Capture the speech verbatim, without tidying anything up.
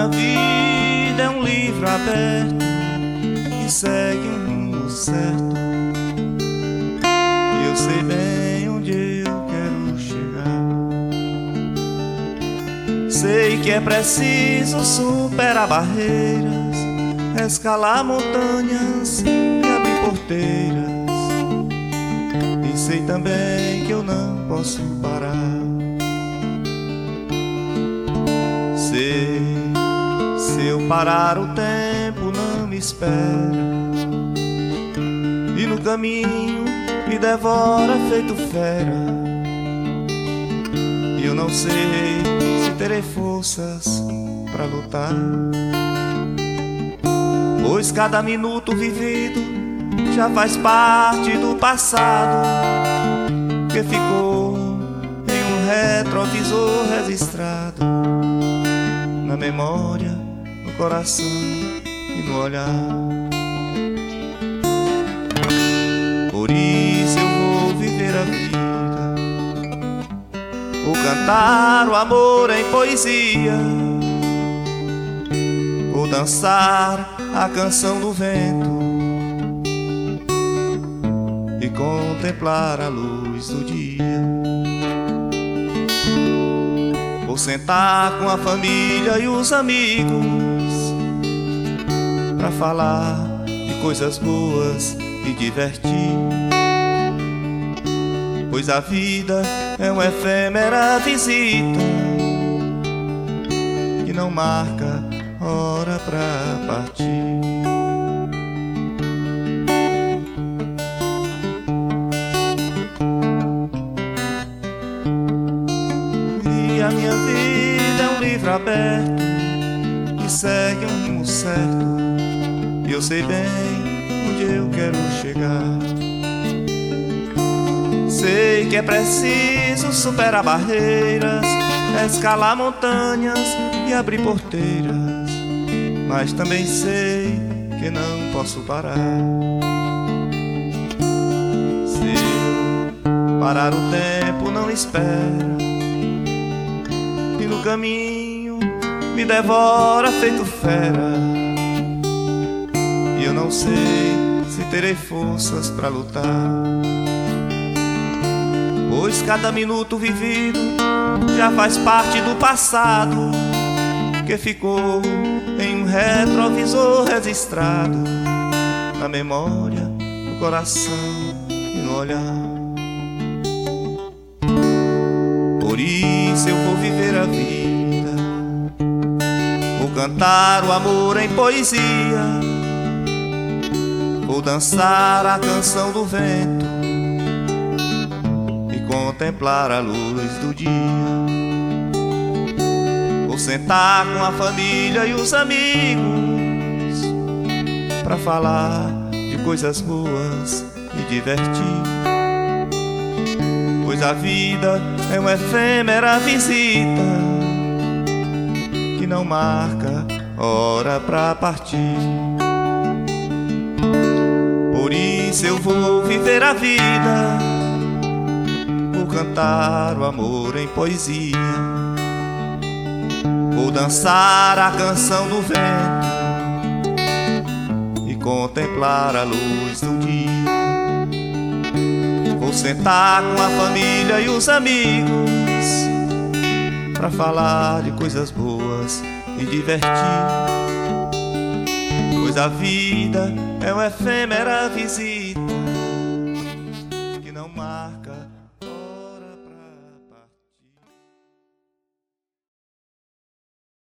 vida é um livro aberto que segue um rumo certo. E eu sei bem onde eu quero chegar. Sei que é preciso superar barreiras, escalar montanhas e abrir porteiras. E sei também que eu não posso parar. Sei, se eu parar o tempo não me espera, e no caminho me devora feito fera. E eu não sei se terei forças pra lutar, pois cada minuto vivido já faz parte do passado, que ficou em um retrovisor registrado, na memória, no coração e no olhar. Por isso eu vou viver a vida, vou cantar o amor em poesia, vou dançar a canção do vento e contemplar a luz do dia. Vou sentar com a família e os amigos pra falar de coisas boas e divertir, pois a vida é uma efêmera visita que não marca hora pra partir. E a minha vida é um livro aberto que segue um rumo certo. E eu sei bem onde eu quero chegar. Sei que é preciso superar barreiras, escalar montanhas e abrir porteiras, mas também sei que não posso parar. Se eu parar o tempo não espera, e no caminho me devora feito fera. E eu não sei se terei forças pra lutar, pois cada minuto vivido já faz parte do passado, que ficou em um retrovisor registrado, na memória, no coração e no olhar. Por isso eu vou viver a vida, vou cantar o amor em poesia, vou dançar a canção do vento e contemplar a luz do dia. Vou sentar com a família e os amigos pra falar de coisas boas e divertir, pois a vida é uma efêmera visita que não marca hora pra partir. Por isso eu vou viver a vida, vou cantar o amor em poesia, vou dançar a canção do vento e contemplar a luz do dia. Vou sentar com a família e os amigos pra falar de coisas boas e divertir, pois a vida é uma efêmera visita que não marca